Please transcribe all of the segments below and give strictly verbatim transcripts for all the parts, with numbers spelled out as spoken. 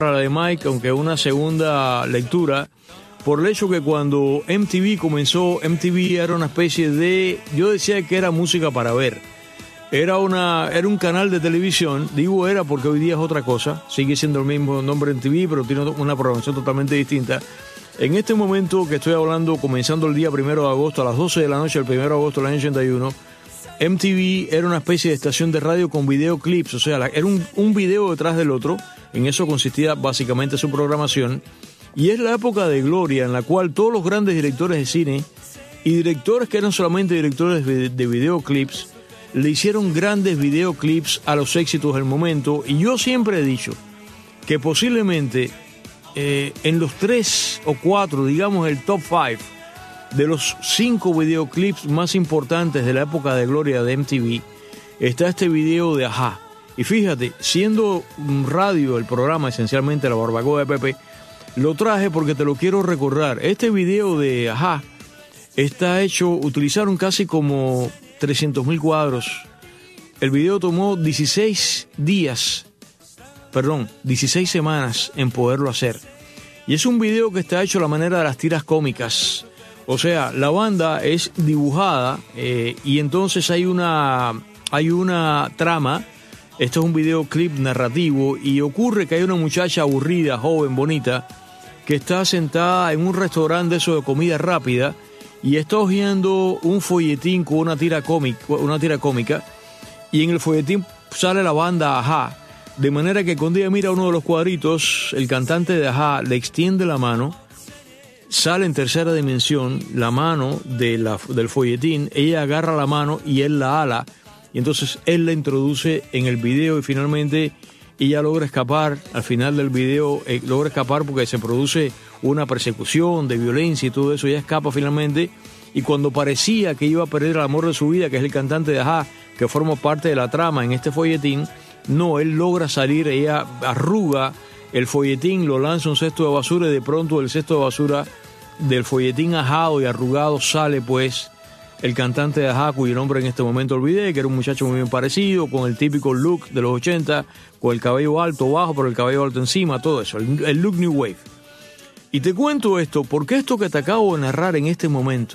la de Mike, aunque una segunda lectura, por el hecho que cuando M T V comenzó, M T V era una especie de, yo decía que era música para ver, era una era un canal de televisión, digo era porque hoy día es otra cosa, sigue siendo el mismo nombre M T V, pero tiene una programación totalmente distinta. En este momento que estoy hablando, comenzando el día primero de agosto, a las doce de la noche, el primero de agosto del año ochenta y uno, M T V era una especie de estación de radio con videoclips, o sea, la, era un, un video detrás del otro, en eso consistía básicamente su programación, y es la época de gloria en la cual todos los grandes directores de cine y directores que eran solamente directores de, de videoclips, le hicieron grandes videoclips a los éxitos del momento, y yo siempre he dicho que posiblemente eh, en los tres o cuatro, digamos el top five, de los cinco videoclips más importantes de la época de gloria de M T V, está este video de Ajá. Y fíjate, siendo radio el programa, esencialmente la barbacoa de Pepe, lo traje porque te lo quiero recordar. Este video de Ajá está hecho, utilizaron casi como trescientos mil cuadros. El video tomó dieciséis días, perdón, dieciséis semanas en poderlo hacer. Y es un video que está hecho a la manera de las tiras cómicas. O sea, la banda es dibujada eh, y entonces hay una, hay una trama. Esto es un videoclip narrativo y ocurre que hay una muchacha aburrida, joven, bonita, que está sentada en un restaurante de eso de comida rápida y está hojeando un folletín con una tira cómica, una tira cómica, y en el folletín sale la banda Ajá, de manera que cuando ella mira uno de los cuadritos, el cantante de Ajá le extiende la mano, sale en tercera dimensión la mano de la, del folletín, ella agarra la mano y él la ala, y entonces él la introduce en el video y finalmente ella logra escapar. Al final del video eh, logra escapar porque se produce una persecución de violencia y todo eso. Ella escapa finalmente y cuando parecía que iba a perder el amor de su vida, que es el cantante de Ajá, que forma parte de la trama en este folletín, no, él logra salir, ella arruga el folletín, lo lanza a un cesto de basura y de pronto el cesto de basura del folletín ajado y arrugado sale pues el cantante de Ajá, cuyo nombre en este momento olvidé, que era un muchacho muy bien parecido, con el típico look de los ochenta, con el cabello alto, bajo, pero el cabello alto encima, todo eso, el, el look New Wave. Y te cuento esto, porque esto que te acabo de narrar en este momento,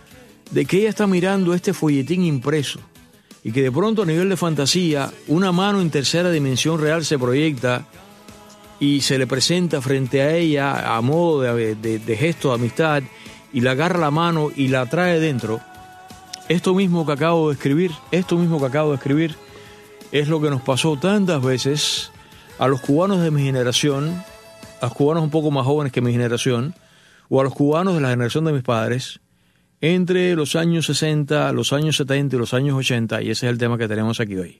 de que ella está mirando este folletín impreso, y que de pronto a nivel de fantasía, una mano en tercera dimensión real se proyecta y se le presenta frente a ella a modo de, de, de gesto de amistad, y le agarra la mano y la trae dentro. Esto mismo que acabo de escribir, esto mismo que acabo de escribir, es lo que nos pasó tantas veces a los cubanos de mi generación, a los cubanos un poco más jóvenes que mi generación, o a los cubanos de la generación de mis padres, entre los años sesenta, los años setenta y los años ochenta, y ese es el tema que tenemos aquí hoy,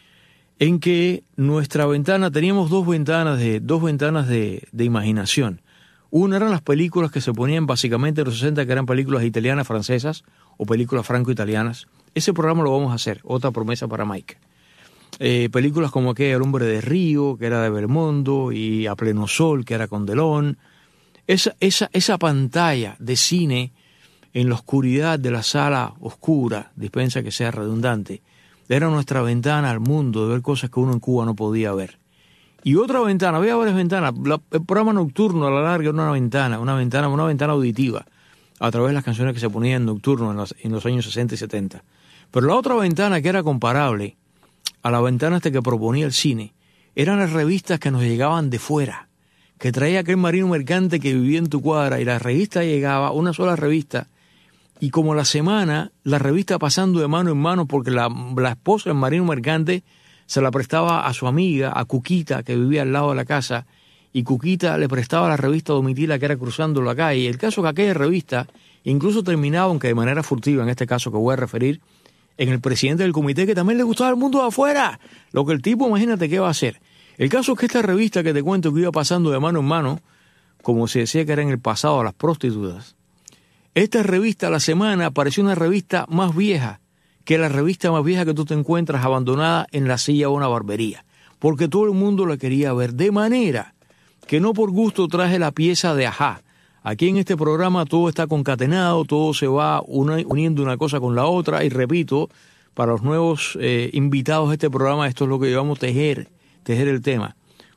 en que nuestra ventana, teníamos dos ventanas de, dos ventanas de, de imaginación. Una eran las películas que se ponían básicamente en los sesenta, que eran películas italianas, francesas, o películas franco-italianas. Ese programa lo vamos a hacer, otra promesa para Mike. Eh, películas como aquella El hombre de Río, que era de Belmondo, y A pleno sol, que era con Delón. Esa, esa, esa pantalla de cine en la oscuridad de la sala oscura, dispensa que sea redundante, era nuestra ventana al mundo de ver cosas que uno en Cuba no podía ver. Y otra ventana, había varias ventanas, la, el programa nocturno a la larga era una ventana, una ventana, una ventana auditiva, a través de las canciones que se ponían en nocturno en los, en los años sesenta y setenta. Pero la otra ventana que era comparable a la ventana hasta que proponía el cine, eran las revistas que nos llegaban de fuera, que traía aquel marino mercante que vivía en tu cuadra, y la revista llegaba, una sola revista, y como la semana, la revista pasando de mano en mano, porque la, la esposa del marino mercante se la prestaba a su amiga, a Cuquita, que vivía al lado de la casa, y Cuquita le prestaba la revista a Domitila, que era cruzando la calle. Y el caso que aquella revista incluso terminaba, aunque de manera furtiva, en este caso que voy a referir, en el presidente del comité, que también le gustaba el mundo de afuera. Lo que el tipo, imagínate qué va a hacer. El caso es que esta revista que te cuento que iba pasando de mano en mano, como se decía que era en el pasado a las prostitutas, esta revista a la semana pareció una revista más vieja que la revista más vieja que tú te encuentras abandonada en la silla de una barbería, porque todo el mundo la quería ver, de manera que no por gusto traje la pieza de Ajá. Aquí en este programa todo está concatenado, todo se va una, uniendo una cosa con la otra, y repito, para los nuevos eh, invitados de este programa, esto es lo que llevamos a tejer, tejer el tema.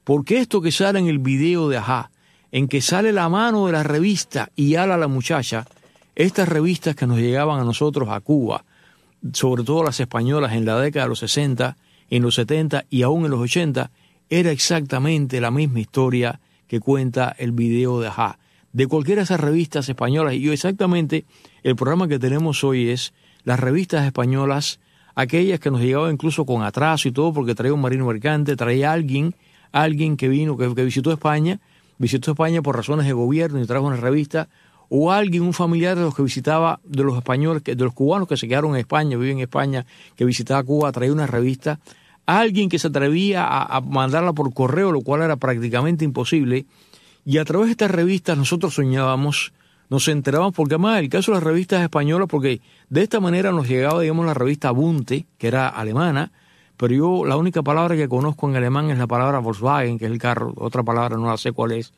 Porque esto que sale en el video de Ajá, en que sale la mano de la revista y ala a la muchacha, estas revistas que nos llegaban a nosotros a Cuba, sobre todo las españolas en la década de los sesenta, en los setenta y aún en los ochenta, era exactamente la misma historia que cuenta el video de Ajá. De cualquiera de esas revistas españolas, y exactamente el programa que tenemos hoy es las revistas españolas, aquellas que nos llegaban incluso con atraso y todo, porque traía un marino mercante, traía alguien, alguien que vino, que, que visitó España, visitó España por razones de gobierno y trajo una revista, o alguien, un familiar de los que visitaba, de los españoles, de los cubanos que se quedaron en España, viven en España, que visitaba Cuba, traía una revista, alguien que se atrevía a, a mandarla por correo, lo cual era prácticamente imposible, y a través de estas revistas nosotros soñábamos, nos enterábamos, porque además el caso de las revistas españolas, porque de esta manera nos llegaba, digamos, la revista Bunte, que era alemana, pero yo la única palabra que conozco en alemán es la palabra Volkswagen, que es el carro, otra palabra no la sé cuál es.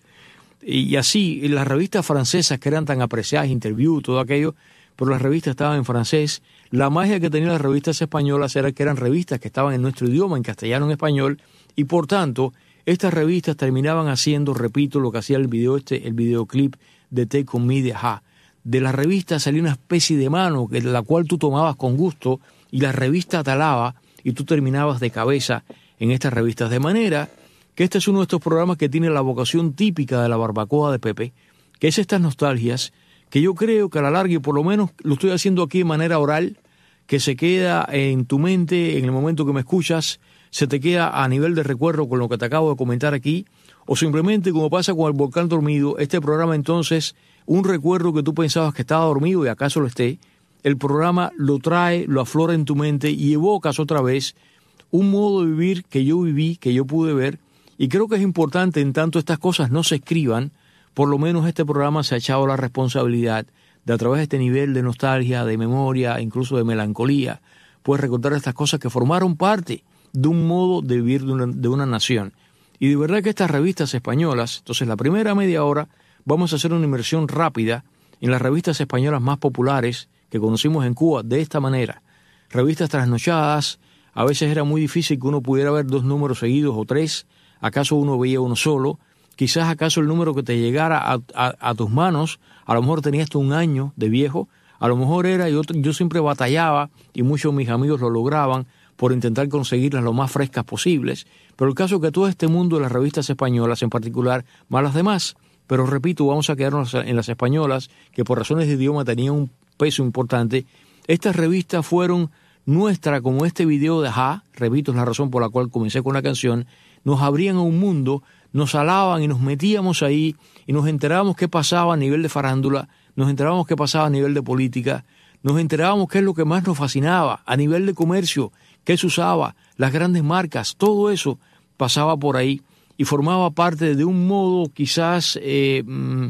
Y así, las revistas francesas que eran tan apreciadas, Interview, todo aquello, pero las revistas estaban en francés. La magia que tenían las revistas españolas era que eran revistas que estaban en nuestro idioma, en castellano, en español, y por tanto, estas revistas terminaban haciendo, repito, lo que hacía el video este, el videoclip de Take On Me de Ajá. De la revista salía una especie de mano, que la cual tú tomabas con gusto, y la revista te alaba, y tú terminabas de cabeza en estas revistas. De manera que este es uno de estos programas que tiene la vocación típica de la barbacoa de Pepe, que es estas nostalgias, que yo creo que a la larga, y por lo menos lo estoy haciendo aquí de manera oral, que se queda en tu mente en el momento que me escuchas, se te queda a nivel de recuerdo con lo que te acabo de comentar aquí, o simplemente como pasa con el volcán dormido, este programa entonces, un recuerdo que tú pensabas que estaba dormido y acaso lo esté, el programa lo trae, lo aflora en tu mente y evocas otra vez un modo de vivir que yo viví, que yo pude ver, y creo que es importante, en tanto estas cosas no se escriban, por lo menos este programa se ha echado la responsabilidad de, a través de este nivel de nostalgia, de memoria, incluso de melancolía, pues recordar estas cosas que formaron parte de un modo de vivir de una, de una nación. Y de verdad que estas revistas españolas, entonces la primera media hora vamos a hacer una inmersión rápida en las revistas españolas más populares que conocimos en Cuba de esta manera. Revistas trasnochadas, a veces era muy difícil que uno pudiera ver dos números seguidos o tres, acaso uno veía uno solo, quizás acaso el número que te llegara a, a, a tus manos, a lo mejor tenías tú un año de viejo, a lo mejor era, yo, yo siempre batallaba, y muchos de mis amigos lo lograban, por intentar conseguirlas lo más frescas posibles, pero el caso es que todo este mundo de las revistas españolas, en particular, más las demás, pero repito, vamos a quedarnos en las españolas, que por razones de idioma tenían un peso importante, estas revistas fueron nuestra, como este video de Ajá, repito, es la razón por la cual comencé con la canción, nos abrían a un mundo, nos alaban y nos metíamos ahí y nos enterábamos qué pasaba a nivel de farándula, nos enterábamos qué pasaba a nivel de política, nos enterábamos qué es lo que más nos fascinaba a nivel de comercio, qué se usaba, las grandes marcas, todo eso pasaba por ahí y formaba parte de un modo quizás eh, mm,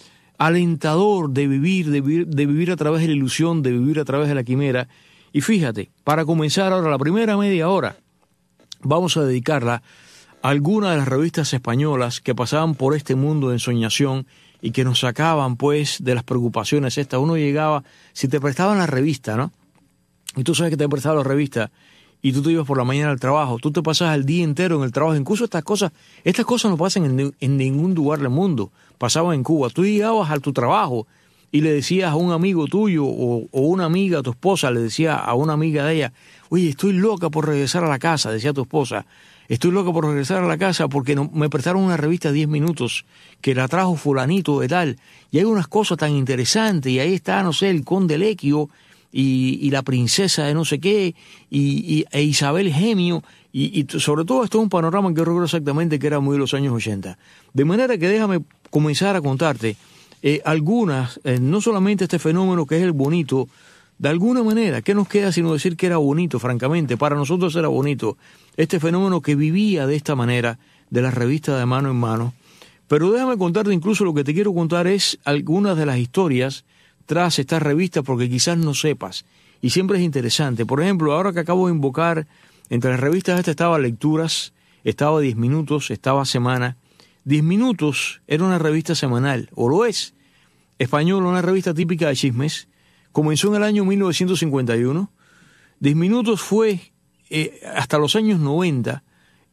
alentador de vivir, de vivir, de vivir a través de la ilusión, de vivir a través de la quimera. Y fíjate, para comenzar ahora la primera media hora, vamos a dedicarla a algunas de las revistas españolas que pasaban por este mundo de ensoñación y que nos sacaban pues de las preocupaciones estas. Uno llegaba, si te prestaban la revista, ¿no? Y tú sabes que te prestaban la revista y tú te ibas por la mañana al trabajo, tú te pasas el día entero en el trabajo. Incluso estas cosas, estas cosas no pasan en, en ningún lugar del mundo, pasaban en Cuba. Tú llegabas a tu trabajo y le decías a un amigo tuyo o, o una amiga, a tu esposa, le decía a una amiga de ella, oye, estoy loca por regresar a la casa, decía tu esposa, estoy loca por regresar a la casa porque no, me prestaron una revista diez minutos que la trajo fulanito de tal, y hay unas cosas tan interesantes, y ahí está, no sé, el conde Lequio, y, y la princesa de no sé qué, y, y e Isabel Gemio, y, y sobre todo esto es un panorama que yo recuerdo exactamente que era muy de los años ochenta. De manera que déjame comenzar a contarte eh, algunas, eh, no solamente este fenómeno que es el bonito, de alguna manera, ¿qué nos queda sino decir que era bonito, francamente? Para nosotros era bonito este fenómeno que vivía de esta manera, de las revistas de mano en mano. Pero déjame contarte, incluso lo que te quiero contar es algunas de las historias tras estas revistas, porque quizás no sepas, y siempre es interesante. Por ejemplo, ahora que acabo de invocar, entre las revistas esta estaba Lecturas, estaba Diez Minutos, estaba Semana. Diez Minutos era una revista semanal, o lo es, española, una revista típica de chismes. Comenzó en el año mil novecientos cincuenta y uno. Diez Minutos fue, eh, hasta los años noventa,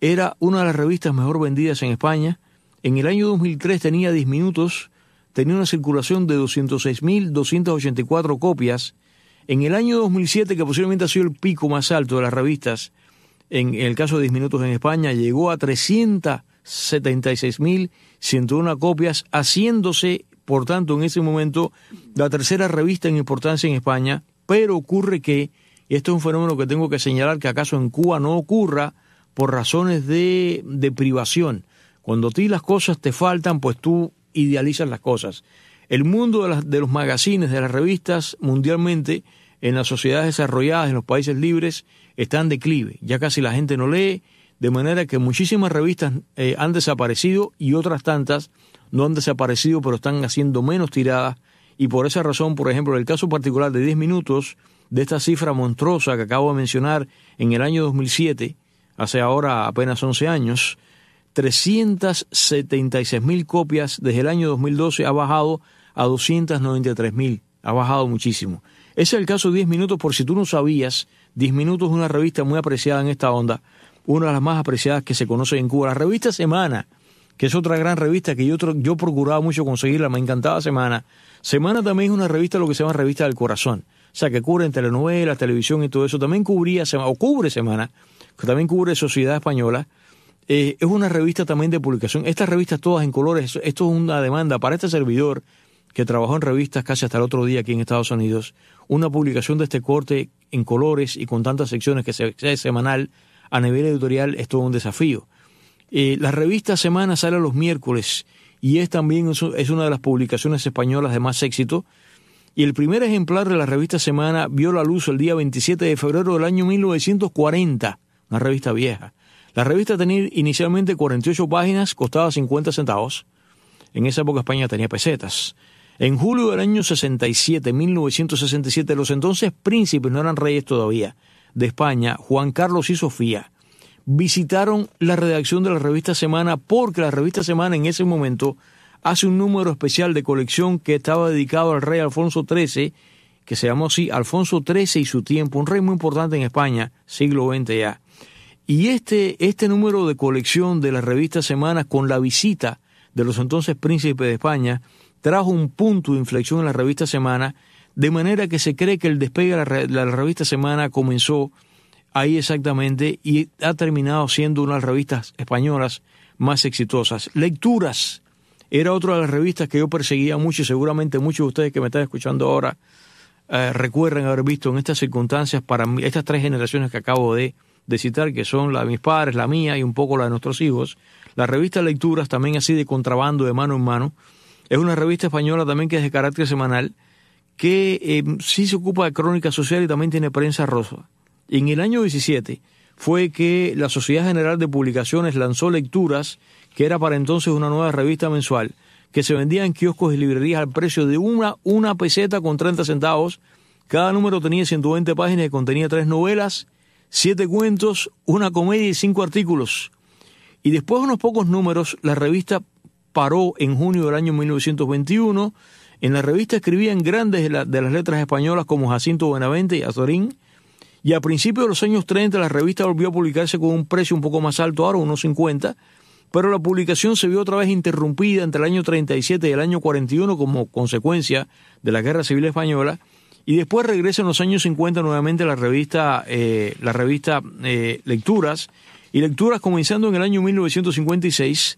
era una de las revistas mejor vendidas en España. En el año dos mil tres tenía diez minutos, tenía una circulación de doscientos seis mil doscientas ochenta y cuatro copias. En el año dos mil siete, que posiblemente ha sido el pico más alto de las revistas, en el caso de diez minutos en España, llegó a trescientas setenta y seis mil ciento uno copias, haciéndose, por tanto, en ese momento, la tercera revista en importancia en España. Pero ocurre que, y esto es un fenómeno que tengo que señalar, que acaso en Cuba no ocurra por razones de, de privación. Cuando a ti las cosas te faltan, pues tú idealizas las cosas. El mundo de, las, de los magazines, de las revistas, mundialmente, en las sociedades desarrolladas, en los países libres, está en declive. Ya casi la gente no lee, de manera que muchísimas revistas eh, han desaparecido y otras tantas no han desaparecido, pero están haciendo menos tiradas. Y por esa razón, por ejemplo, en el caso particular de diez minutos, de esta cifra monstruosa que acabo de mencionar, en el año dos mil siete, hace ahora apenas once años, trescientas setenta y seis mil copias desde el año dos mil doce ha bajado a doscientas noventa y tres mil, ha bajado muchísimo. Ese es el caso de diez minutos, por si tú no sabías. diez minutos es una revista muy apreciada en esta onda, una de las más apreciadas que se conoce en Cuba. La revista Semana, que es otra gran revista que yo, yo procuraba mucho conseguirla, me encantaba Semana. Semana también es una revista, lo que se llama revista del corazón, o sea, que cubre en telenovelas, televisión y todo eso. También cubría, o cubre Semana, que también cubre Sociedad Española. Eh, es una revista también de publicación. Estas revistas todas en colores, esto es una demanda para este servidor que trabajó en revistas casi hasta el otro día aquí en Estados Unidos. Una publicación de este corte en colores y con tantas secciones que sea semanal a nivel editorial es todo un desafío. Eh, la revista Semana sale los miércoles y es también es una de las publicaciones españolas de más éxito. Y el primer ejemplar de la revista Semana vio la luz el día veintisiete de febrero del año mil novecientos cuarenta, una revista vieja. La revista tenía inicialmente cuarenta y ocho páginas, costaba cincuenta centavos. En esa época España tenía pesetas. En julio del año sesenta y siete, mil novecientos sesenta y siete, los entonces príncipes, no eran reyes todavía, de España, Juan Carlos y Sofía, visitaron la redacción de la revista Semana, porque la revista Semana en ese momento hace un número especial de colección que estaba dedicado al rey Alfonso trece, que se llamó así, Alfonso trece y su tiempo, un rey muy importante en España, siglo veinte ya. Y este, este número de colección de la revista Semana, con la visita de los entonces príncipes de España, trajo un punto de inflexión en la revista Semana, de manera que se cree que el despegue de la, re, la revista Semana comenzó ahí exactamente y ha terminado siendo una de las revistas españolas más exitosas. Lecturas era otra de las revistas que yo perseguía mucho y seguramente muchos de ustedes que me están escuchando ahora eh, recuerdan haber visto en estas circunstancias, para mí, estas tres generaciones que acabo de, de citar, que son la de mis padres, la mía y un poco la de nuestros hijos. La revista Lecturas, también así de contrabando, de mano en mano, es una revista española también que es de carácter semanal, que eh, sí se ocupa de crónica social y también tiene prensa rosa. En el año diecisiete fue que la Sociedad General de Publicaciones lanzó Lecturas, que era para entonces una nueva revista mensual, que se vendía en kioscos y librerías al precio de una, una peseta con treinta centavos. Cada número tenía ciento veinte páginas y contenía tres novelas, siete cuentos, una comedia y cinco artículos. Y después de unos pocos números, la revista paró en junio del año mil novecientos veintiuno. En la revista escribían grandes de, la, de las letras españolas como Jacinto Benavente y Azorín. Y a principios de los años treinta la revista volvió a publicarse con un precio un poco más alto, ahora unos cincuenta, pero la publicación se vio otra vez interrumpida entre el año treinta y siete y el año cuarenta y uno como consecuencia de la Guerra Civil Española, y después regresa en los años cincuenta nuevamente la revista, eh, la revista eh, Lecturas, y Lecturas comenzando en el año mil novecientos cincuenta y seis,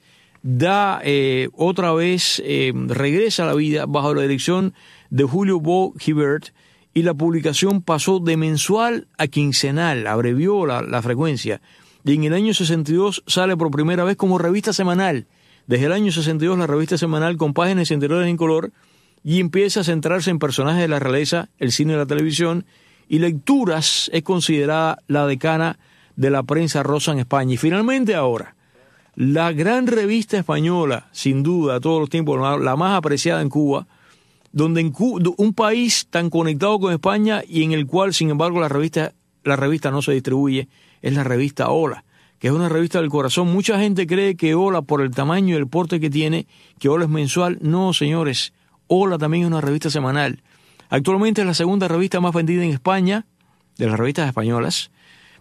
da eh, otra vez, eh, regresa a la vida bajo la dirección de Julio Bo Gibert, y la publicación pasó de mensual a quincenal, abrevió la, la frecuencia, y en el año sesenta y dos sale por primera vez como revista semanal. Desde el año sesenta y dos la revista semanal con páginas interiores en color, y empieza a centrarse en personajes de la realeza, el cine y la televisión, y Lecturas es considerada la decana de la prensa rosa en España. Y finalmente ahora, la gran revista española, sin duda, a todos los tiempos, la más apreciada en Cuba, donde en Cuba, un país tan conectado con España y en el cual, sin embargo, la revista, la revista no se distribuye, es la revista Hola, que es una revista del corazón. Mucha gente cree que Hola, por el tamaño y el porte que tiene, que Hola es mensual. No, señores, Hola también es una revista semanal. Actualmente es la segunda revista más vendida en España, de las revistas españolas,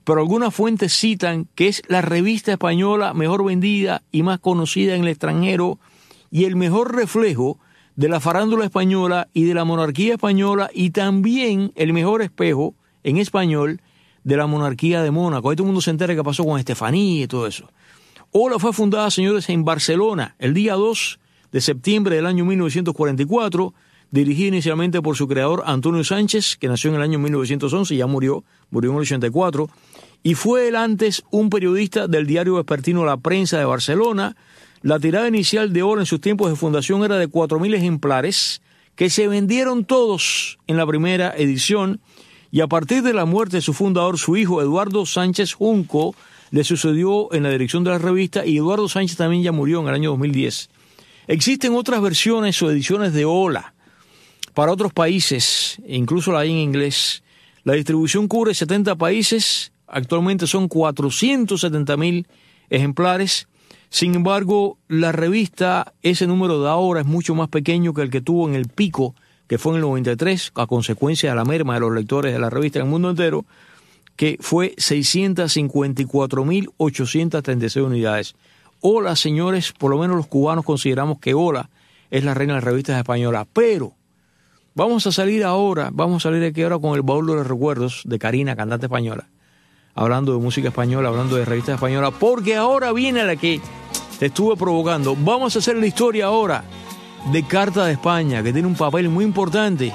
pero algunas fuentes citan que es la revista española mejor vendida y más conocida en el extranjero y el mejor reflejo de la farándula española y de la monarquía española, y también el mejor espejo en español de la monarquía de Mónaco. Ahí todo el mundo se entera qué pasó con Estefanía y todo eso. Hola fue fundada, señores, en Barcelona el día dos de septiembre del año mil novecientos cuarenta y cuatro, dirigida inicialmente por su creador Antonio Sánchez, que nació en el año mil novecientos once y ya murió, murió en el ochenta y cuatro, y fue él antes un periodista del diario vespertino La Prensa de Barcelona. La tirada inicial de Hola en sus tiempos de fundación era de cuatro mil ejemplares, que se vendieron todos en la primera edición, y a partir de la muerte de su fundador, su hijo Eduardo Sánchez Junco le sucedió en la dirección de la revista, y Eduardo Sánchez también ya murió en el año dos mil diez. Existen otras versiones o ediciones de Hola para otros países, incluso la hay en inglés. La distribución cubre setenta países, actualmente son cuatrocientos setenta mil ejemplares. Sin embargo, la revista, ese número de ahora es mucho más pequeño que el que tuvo en el pico, que fue en el noventa y tres, a consecuencia de la merma de los lectores de la revista en el mundo entero, que fue seiscientas cincuenta y cuatro mil ochocientas treinta y seis unidades. Hola, señores, por lo menos los cubanos consideramos que Hola es la reina de las revistas españolas, pero vamos a salir ahora, vamos a salir aquí ahora con el baúl de los recuerdos de Karina, cantante española, hablando de música española, hablando de revistas españolas, porque ahora viene la que te estuve provocando. Vamos a hacer la historia ahora de Carta de España, que tiene un papel muy importante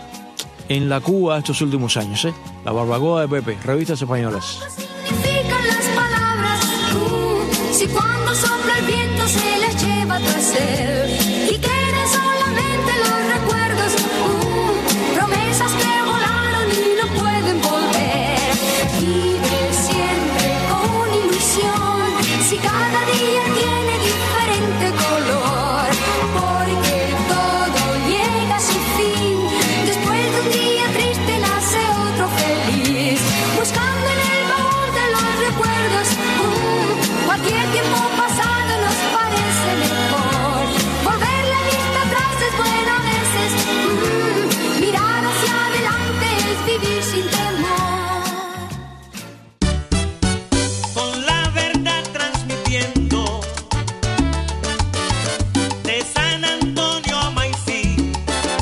en la Cuba de estos últimos años, ¿eh? La barbacoa de Pepe, revistas españolas. ¿Qué significan las palabras? Uh, si cuando sopla el viento se les lleva tu ser y queden solamente los recuerdos, uh, promesas que volaron y no pueden volver. Vive siempre con ilusión, si cada día tiene diferente color, porque todo llega a su fin. Después de un día triste nace otro feliz, buscando en el baúl de los recuerdos, uh, cualquier tiempo pasado nos parece mejor. Volver la vista atrás es bueno a veces, uh, mirar hacia adelante es vivir sin temor. Con la verdad transmitiendo de San Antonio a Maicí,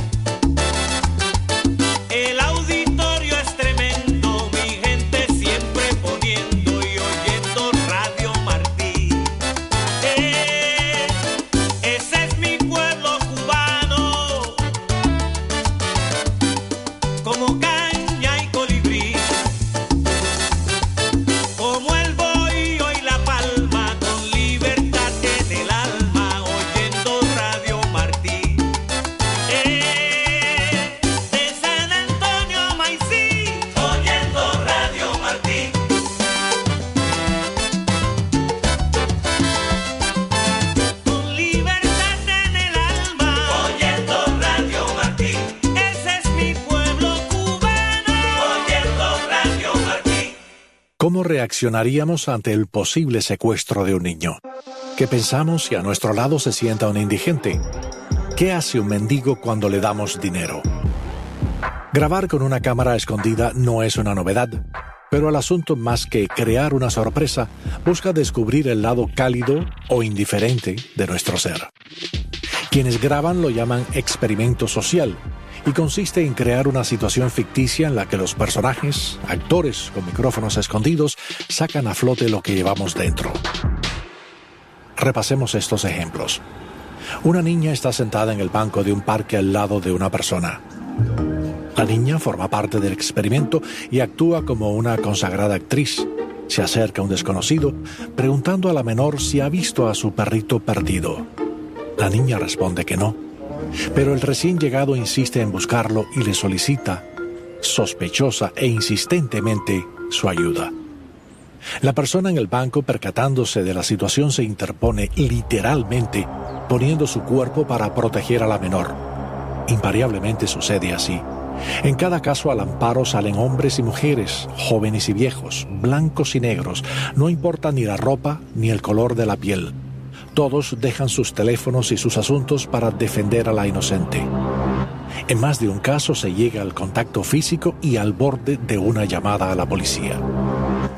el auditorio es tremendo, mi gente siempre poniendo y oyendo Radio Martí. Eh, ese es mi pueblo cubano, como caña y colibrí, como el bohío y la palma, con libertad en el alma, oyendo Radio Martí. Eh, de San Antonio a Maicí, oyendo Radio Martí. Con libertad en el alma, oyendo Radio Martí. Ese es mi pueblo cubano, oyendo Radio Martí. ¿Cómo reaccionaríamos ante el posible secuestro de un niño? ¿Qué pensamos si a nuestro lado se sienta un indigente? ¿Qué hace un mendigo cuando le damos dinero? Grabar con una cámara escondida no es una novedad, pero el asunto, más que crear una sorpresa, busca descubrir el lado cálido o indiferente de nuestro ser. Quienes graban lo llaman experimento social, y consiste en crear una situación ficticia en la que los personajes, actores con micrófonos escondidos, sacan a flote lo que llevamos dentro. Repasemos estos ejemplos. Una niña está sentada en el banco de un parque al lado de una persona. La niña forma parte del experimento y actúa como una consagrada actriz. Se acerca a un desconocido, preguntando a la menor si ha visto a su perrito perdido. La niña responde que no, pero el recién llegado insiste en buscarlo y le solicita, sospechosa e insistentemente, su ayuda. La persona en el banco, percatándose de la situación, se interpone literalmente, poniendo su cuerpo para proteger a la menor. Invariablemente sucede así. En cada caso al amparo salen hombres y mujeres, jóvenes y viejos, blancos y negros, no importa ni la ropa ni el color de la piel. Todos dejan sus teléfonos y sus asuntos para defender a la inocente. En más de un caso se llega al contacto físico y al borde de una llamada a la policía.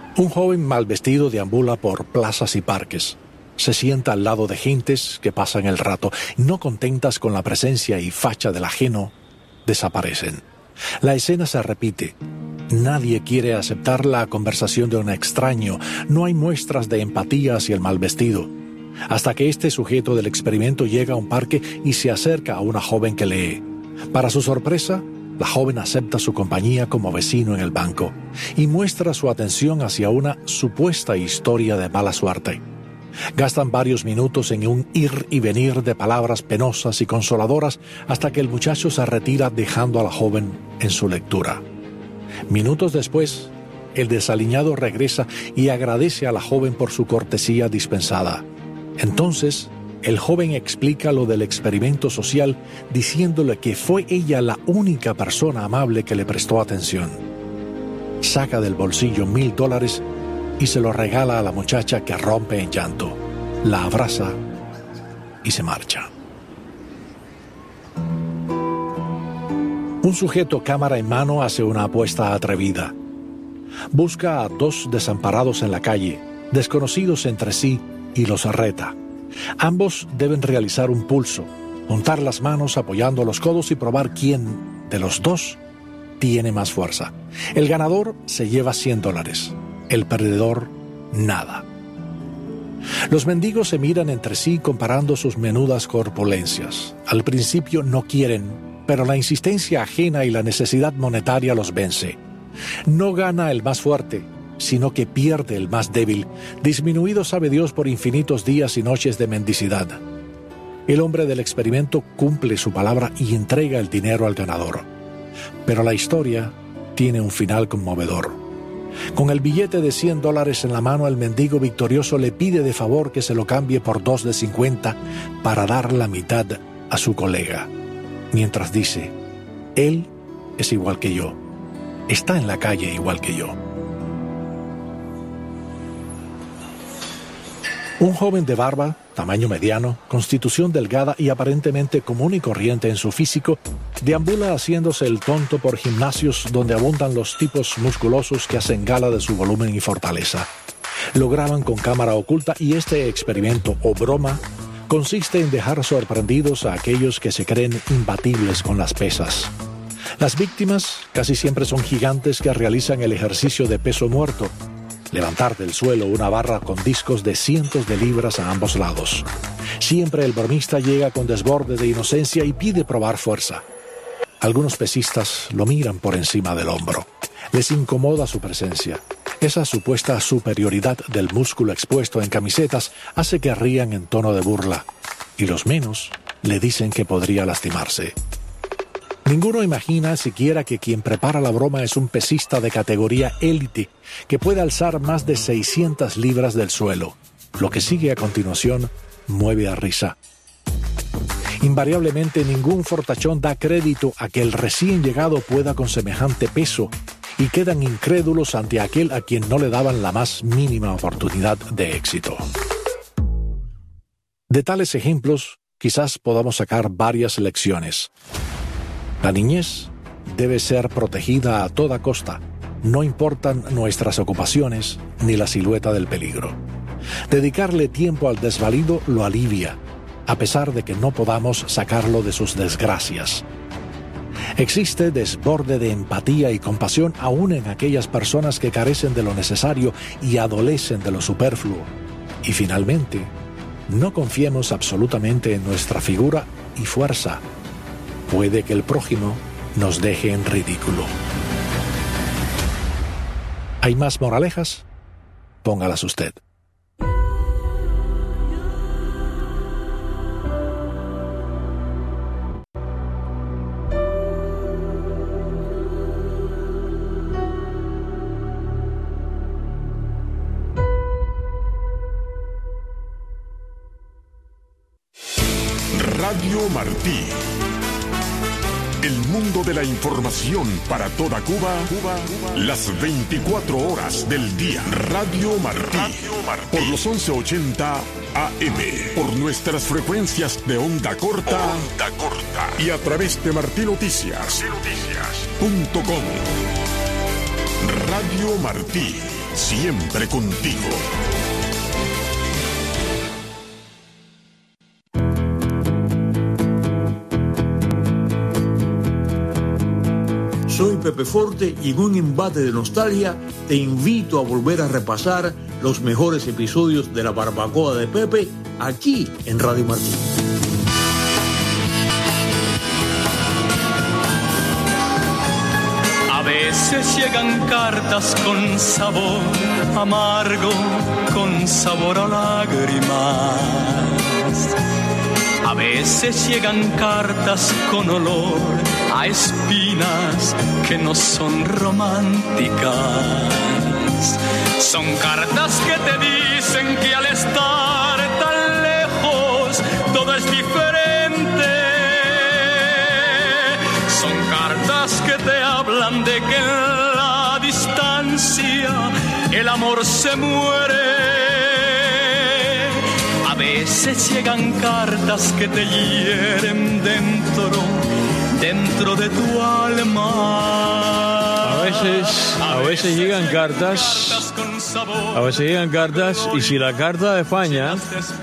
Un joven mal vestido deambula por plazas y parques. Se sienta al lado de gentes que pasan el rato. No contentas con la presencia y facha del ajeno, desaparecen. La escena se repite. Nadie quiere aceptar la conversación de un extraño. No hay muestras de empatía hacia el mal vestido. Hasta que este sujeto del experimento llega a un parque y se acerca a una joven que lee. Para su sorpresa, la joven acepta su compañía como vecino en el banco y muestra su atención hacia una supuesta historia de mala suerte. Gastan varios minutos en un ir y venir de palabras penosas y consoladoras hasta que el muchacho se retira dejando a la joven en su lectura. Minutos después, el desaliñado regresa y agradece a la joven por su cortesía dispensada. Entonces, el joven explica lo del experimento social diciéndole que fue ella la única persona amable que le prestó atención. Saca del bolsillo mil dólares y se lo regala a la muchacha, que rompe en llanto, la abraza y se marcha. Un sujeto cámara en mano hace una apuesta atrevida. Busca a dos desamparados en la calle, desconocidos entre sí, y los reta. Ambos deben realizar un pulso, juntar las manos apoyando los codos y probar quién de los dos tiene más fuerza. El ganador se lleva cien dólares, el perdedor nada. Los mendigos se miran entre sí comparando sus menudas corpulencias. Al principio no quieren, pero la insistencia ajena y la necesidad monetaria los vence. No gana el más fuerte, sino que pierde el más débil, disminuido sabe Dios por infinitos días y noches de mendicidad. El hombre del experimento cumple su palabra y entrega el dinero al ganador. Pero la historia tiene un final conmovedor. Con el billete de cien dólares en la mano, el mendigo victorioso le pide de favor que se lo cambie por dos de cincuenta para dar la mitad a su colega. Mientras dice, él es igual que yo, está en la calle igual que yo. Un joven de barba, tamaño mediano, constitución delgada y aparentemente común y corriente en su físico, deambula haciéndose el tonto por gimnasios donde abundan los tipos musculosos que hacen gala de su volumen y fortaleza. Lo graban con cámara oculta y este experimento o broma consiste en dejar sorprendidos a aquellos que se creen imbatibles con las pesas. Las víctimas casi siempre son gigantes que realizan el ejercicio de peso muerto, levantar del suelo una barra con discos de cientos de libras a ambos lados. Siempre el bromista llega con desborde de inocencia y pide probar fuerza. Algunos pesistas lo miran por encima del hombro. Les incomoda su presencia. Esa supuesta superioridad del músculo expuesto en camisetas hace que rían en tono de burla, y los menos le dicen que podría lastimarse. Ninguno imagina siquiera que quien prepara la broma es un pesista de categoría élite que puede alzar más de seiscientas libras del suelo. Lo que sigue a continuación mueve a risa. Invariablemente ningún fortachón da crédito a que el recién llegado pueda con semejante peso y quedan incrédulos ante aquel a quien no le daban la más mínima oportunidad de éxito. De tales ejemplos, quizás podamos sacar varias lecciones. La niñez debe ser protegida a toda costa. No importan nuestras ocupaciones ni la silueta del peligro. Dedicarle tiempo al desvalido lo alivia, a pesar de que no podamos sacarlo de sus desgracias. Existe desborde de empatía y compasión aún en aquellas personas que carecen de lo necesario y adolecen de lo superfluo. Y finalmente, no confiemos absolutamente en nuestra figura y fuerza. Puede que el prójimo nos deje en ridículo. ¿Hay más moralejas? Póngalas usted. Radio Martí. El mundo de la información para toda Cuba, Cuba, las veinticuatro horas del día. Radio Martí, Radio Martí. Por los once ochenta A M, por nuestras frecuencias de onda corta, onda corta y a través de martí noticias punto com. Radio Martí, siempre contigo. Soy Pepe Forte y en un embate de nostalgia te invito a volver a repasar los mejores episodios de La Barbacoa de Pepe aquí en Radio Martí. A veces llegan cartas con sabor amargo, con sabor a lágrimas. A veces llegan cartas con olor a espinas que no son románticas. Son cartas que te dicen que al estar tan lejos todo es diferente. Son cartas que te hablan de que en la distancia el amor se muere. A veces llegan cartas que te hieren dentro, dentro de tu alma. A veces, a veces llegan cartas, a veces llegan cartas, y si la carta de España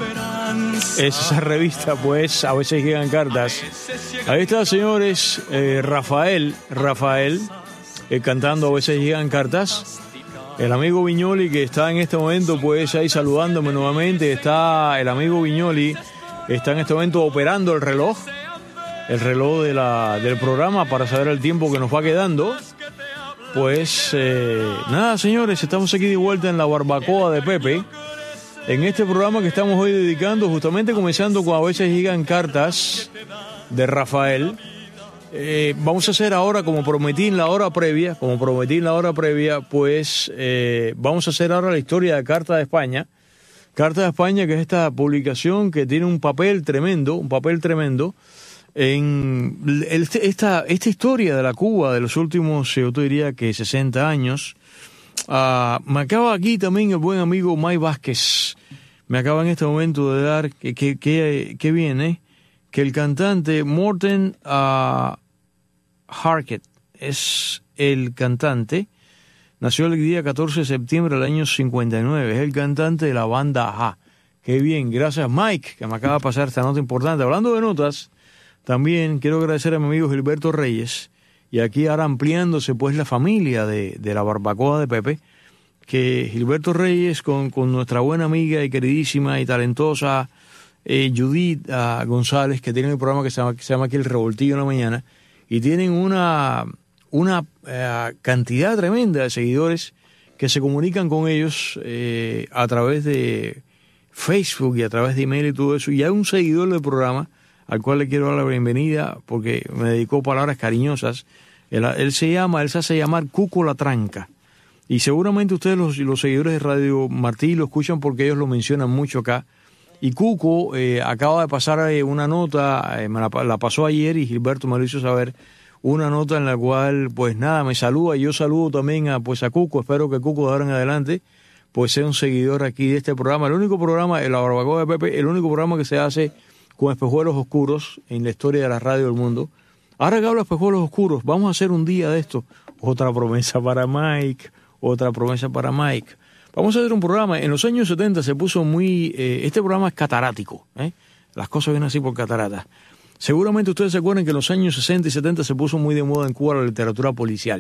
es esa revista, pues a veces llegan cartas. Ahí está, señores, eh, Rafael, Rafael, eh, cantando A veces llegan cartas. El amigo Viñoli, que está en este momento pues ahí saludándome nuevamente. Está el amigo Viñoli, está en este momento operando el reloj, el reloj de la, del programa para saber el tiempo que nos va quedando. Pues eh, nada, señores, estamos aquí de vuelta en La Barbacoa de Pepe, en este programa que estamos hoy dedicando, justamente comenzando con A veces llegan cartas de Rafael. Eh, vamos a hacer ahora, como prometí en la hora previa, como prometí en la hora previa, pues eh, vamos a hacer ahora la historia de Carta de España. Carta de España, que es esta publicación que tiene un papel tremendo, un papel tremendo en el, esta, esta historia de la Cuba de los últimos, yo te diría que sesenta años. Uh, me acaba aquí también el buen amigo Mike Vázquez, me acaba en este momento de dar que, que, que, que viene, que el cantante Morten uh, Harket es el cantante, nació el día catorce de septiembre del año cincuenta y nueve, es el cantante de la banda Ajá. Qué bien, gracias Mike, que me acaba de pasar esta nota importante. Hablando de notas, también quiero agradecer a mi amigo Gilberto Reyes, y aquí ahora ampliándose pues la familia de, de la Barbacoa de Pepe, que Gilberto Reyes con, con nuestra buena amiga y queridísima y talentosa eh, Judith uh, González, que tiene un programa que se llama, que se llama aquí El Revoltillo en la Mañana, y tienen una, una uh, cantidad tremenda de seguidores que se comunican con ellos eh, a través de Facebook y a través de email y todo eso. Y hay un seguidor del programa al cual le quiero dar la bienvenida porque me dedicó palabras cariñosas. Él, él se llama, él se hace llamar Cuco La Tranca. Y seguramente ustedes, los, los seguidores de Radio Martí, lo escuchan porque ellos lo mencionan mucho acá. Y Cuco eh, acaba de pasar eh, una nota, eh, me la, la pasó ayer y Gilberto me lo hizo saber, una nota en la cual, pues nada, me saluda. Y yo saludo también a, pues, a Cuco. Espero que Cuco de ahora en adelante pues sea un seguidor aquí de este programa. El único programa, La Barbacoa de Pepe, el único programa que se hace con espejuelos oscuros en la historia de la radio del mundo. Ahora que hablo de espejuelos oscuros, vamos a hacer un día de esto. Otra promesa para Mike, otra promesa para Mike. Vamos a hacer un programa. En los años setenta se puso muy... Eh, este programa es catarático, ¿eh? Las cosas vienen así por cataratas. Seguramente ustedes se acuerdan que en los años sesenta y setenta se puso muy de moda en Cuba la literatura policial.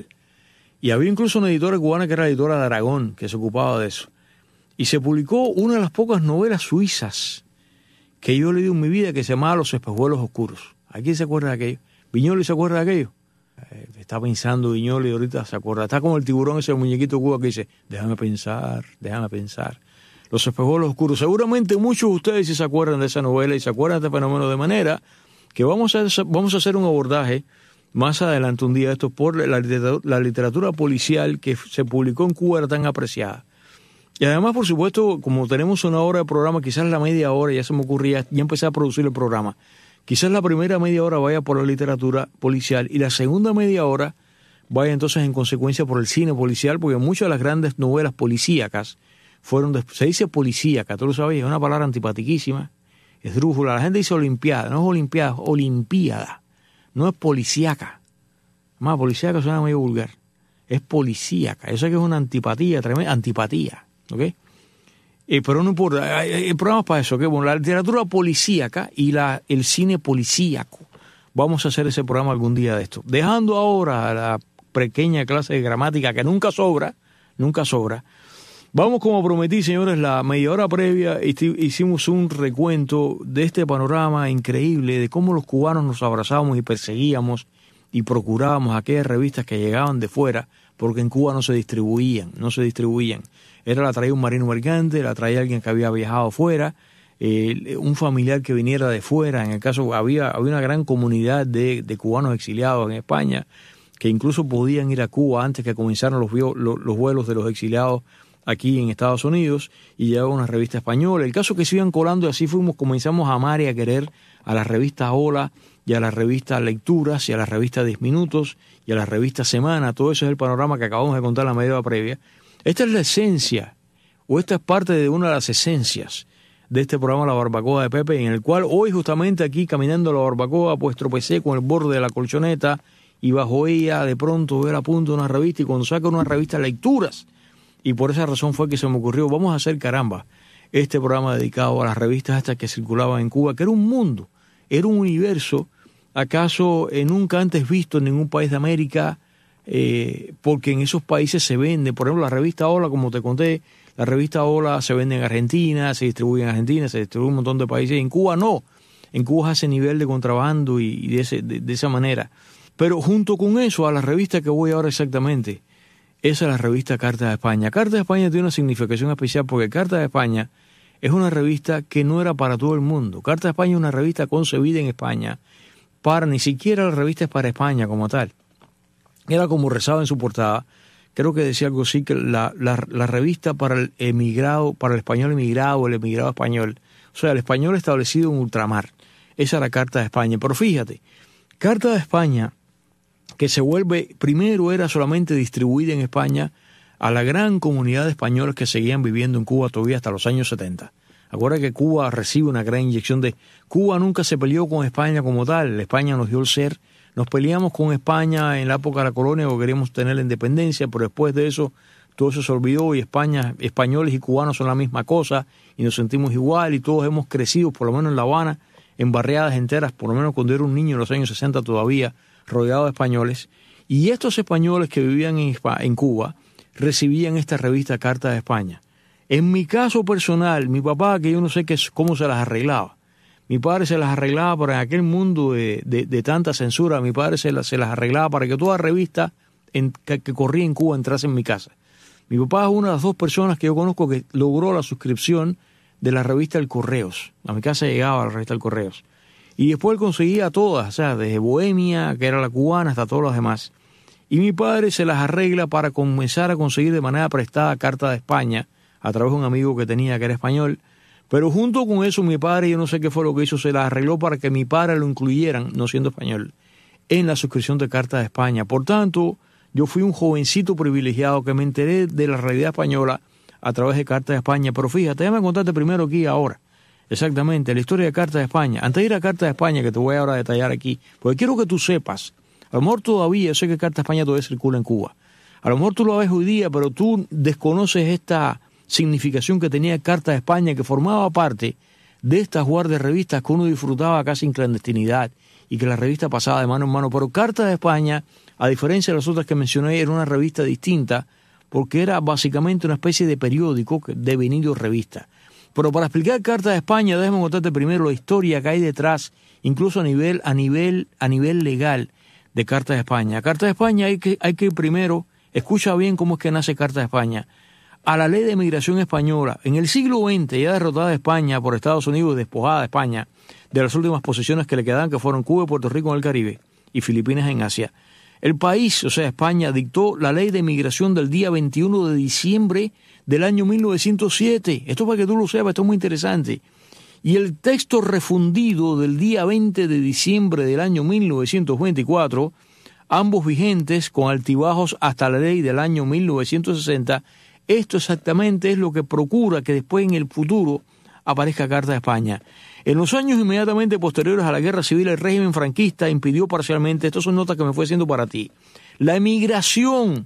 Y había incluso una editora cubana que era la editora de Aragón, que se ocupaba de eso. Y se publicó una de las pocas novelas suizas que yo he leído en mi vida, que se llamaba Los espejuelos oscuros. ¿A quién se acuerda de aquello? ¿Viñoli se acuerda de aquello? Eh, está pensando Viñoli ahorita, se acuerda. Está como el tiburón ese muñequito Cuba que dice, déjame pensar, déjame pensar. Los espejuelos oscuros. Seguramente muchos de ustedes sí se acuerdan de esa novela y se acuerdan de este fenómeno, de manera que vamos a, vamos a hacer un abordaje más adelante un día de esto por la literatura, la literatura policial que se publicó en Cuba, era tan apreciada. Y además, por supuesto, como tenemos una hora de programa, quizás la media hora, ya se me ocurría, ya empecé a producir el programa, quizás la primera media hora vaya por la literatura policial y la segunda media hora vaya entonces en consecuencia por el cine policial, porque muchas de las grandes novelas policíacas fueron, de, se dice policíaca, tú lo sabes, es una palabra antipatiquísima, esdrújula, la gente dice olimpiada, no es olimpiada, es olimpiada, no es policíaca, más policíaca suena medio vulgar, es policíaca. Yo sé que es una antipatía, tremenda antipatía, ¿ok? Eh, pero no importa, hay, hay programas para eso, ¿ok? Bueno, la literatura policíaca y la, el cine policíaco. Vamos a hacer ese programa algún día de esto. Dejando ahora la pequeña clase de gramática que nunca sobra, nunca sobra. Vamos, como prometí, señores, la media hora previa hicimos un recuento de este panorama increíble de cómo los cubanos nos abrazábamos y perseguíamos y procurábamos aquellas revistas que llegaban de fuera, porque en Cuba no se distribuían, no se distribuían. Era la traía un marino mercante, la traía alguien que había viajado fuera, eh, un familiar que viniera de fuera. En el caso, había, había una gran comunidad de, de cubanos exiliados en España, que incluso podían ir a Cuba antes que comenzaran los, los, los vuelos de los exiliados aquí en Estados Unidos, y llevaba una revista española. El caso es que se iban colando y así fuimos, comenzamos a amar y a querer a la revista Hola, y a la revista Lecturas, y a la revista diez Minutos, y a la revista Semana. Todo eso es el panorama que acabamos de contar en la media hora previa. Esta es la esencia, o esta es parte de una de las esencias de este programa La Barbacoa de Pepe, en el cual hoy justamente aquí caminando la barbacoa, pues tropecé con el borde de la colchoneta, y bajo ella de pronto veo la punta de una revista, y cuando saco una revista Lecturas, y por esa razón fue que se me ocurrió, vamos a hacer, caramba, este programa dedicado a las revistas estas que circulaban en Cuba, que era un mundo, era un universo, acaso eh, nunca antes visto en ningún país de América, eh, porque en esos países se vende, por ejemplo, la revista Hola, como te conté, la revista Hola se vende en Argentina, se distribuye en Argentina, se distribuye en un montón de países, en Cuba no, en Cuba es ese nivel de contrabando y, y de, ese, de, de esa manera. Pero junto con eso, a la revista que voy ahora exactamente, esa es la revista Carta de España. Carta de España tiene una significación especial porque Carta de España es una revista que no era para todo el mundo. Carta de España es una revista concebida en España para, ni siquiera la revista es para España como tal. Era como rezaba en su portada, creo que decía algo así, que la, la, la revista para el emigrado, para el español emigrado, el emigrado español, o sea, el español establecido en ultramar. Esa era Carta de España. Pero fíjate, Carta de España, que se vuelve, primero era solamente distribuida en España a la gran comunidad de españoles que seguían viviendo en Cuba todavía hasta los años setenta. Acuérdate que Cuba recibe una gran inyección de... Cuba nunca se peleó con España como tal, España nos dio el ser. Nos peleamos con España en la época de la colonia porque queríamos tener la independencia, pero después de eso todo eso se olvidó y España, españoles y cubanos son la misma cosa y nos sentimos igual y todos hemos crecido, por lo menos en La Habana, en barriadas enteras, por lo menos cuando era un niño en los años sesenta todavía, rodeado de españoles, y estos españoles que vivían en, en Cuba recibían esta revista Carta de España. En mi caso personal, mi papá, que yo no sé qué, cómo se las arreglaba, mi padre se las arreglaba para en aquel mundo de, de, de tanta censura, mi padre se las, se las arreglaba para que toda revista en, que, que corría en Cuba entrase en mi casa. Mi papá es una de las dos personas que yo conozco que logró la suscripción de la revista El Correos. A mi casa llegaba la revista El Correos. Y después él conseguía todas, o sea, desde Bohemia, que era la cubana, hasta todas las demás. Y mi padre se las arregla para comenzar a conseguir de manera prestada Carta de España, a través de un amigo que tenía que era español. Pero junto con eso, mi padre, yo no sé qué fue lo que hizo, se las arregló para que mi padre lo incluyeran, no siendo español, en la suscripción de Carta de España. Por tanto, yo fui un jovencito privilegiado que me enteré de la realidad española a través de Carta de España. Pero fíjate, déjame contarte primero aquí ahora. Exactamente, la historia de Carta de España. Antes de ir a Carta de España, que te voy ahora a detallar aquí, porque quiero que tú sepas, a lo mejor todavía, yo sé que Carta de España todavía circula en Cuba, a lo mejor tú lo ves hoy día, pero tú desconoces esta significación que tenía Carta de España, que formaba parte de estas guardias revistas que uno disfrutaba casi en clandestinidad y que la revista pasaba de mano en mano. Pero Carta de España, a diferencia de las otras que mencioné, era una revista distinta porque era básicamente una especie de periódico devenido revista. Pero para explicar Carta de España, déjame contarte primero la historia que hay detrás, incluso a nivel, a nivel, a nivel legal de Carta de España. Carta de España hay que, hay que primero, escucha bien cómo es que nace Carta de España, a la ley de migración española. En el siglo veinte, ya derrotada España por Estados Unidos y despojada de España de las últimas posesiones que le quedaban, que fueron Cuba y Puerto Rico en el Caribe y Filipinas en Asia. El país, o sea, España, dictó la ley de migración del día veintiuno de diciembre del año mil novecientos siete. Esto para que tú lo sepas, esto es muy interesante. Y el texto refundido del día veinte de diciembre del año mil novecientos veinticuatro, ambos vigentes con altibajos hasta la ley del año mil novecientos sesenta, esto exactamente es lo que procura que después en el futuro aparezca Carta de España. En los años inmediatamente posteriores a la guerra civil, el régimen franquista impidió parcialmente, estas son notas que me fue haciendo para ti, la emigración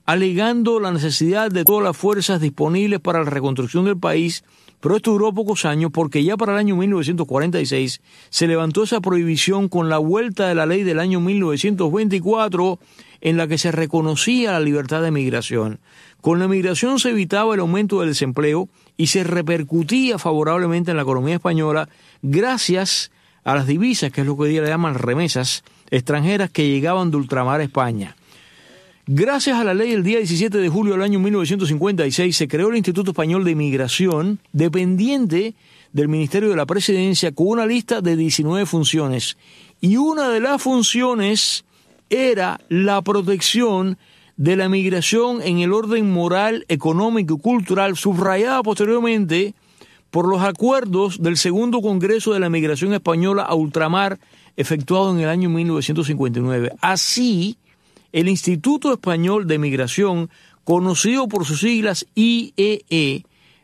alegando la necesidad de todas las fuerzas disponibles para la reconstrucción del país, pero esto duró pocos años porque ya para el año mil novecientos cuarenta y seis se levantó esa prohibición con la vuelta de la ley del año mil novecientos veinticuatro en la que se reconocía la libertad de migración. Con la migración se evitaba el aumento del desempleo y se repercutía favorablemente en la economía española gracias a las divisas, que es lo que hoy día le llaman remesas extranjeras que llegaban de ultramar a España. Gracias a la ley, el día diecisiete de julio del año mil novecientos cincuenta y seis se creó el Instituto Español de Migración, dependiente del Ministerio de la Presidencia, con una lista de diecinueve funciones. Y una de las funciones era la protección de la migración en el orden moral, económico y cultural, subrayada posteriormente por los acuerdos del Segundo Congreso de la Migración Española a Ultramar, efectuado en el año mil novecientos cincuenta y nueve. Así, el Instituto Español de Migración, conocido por sus siglas I E E,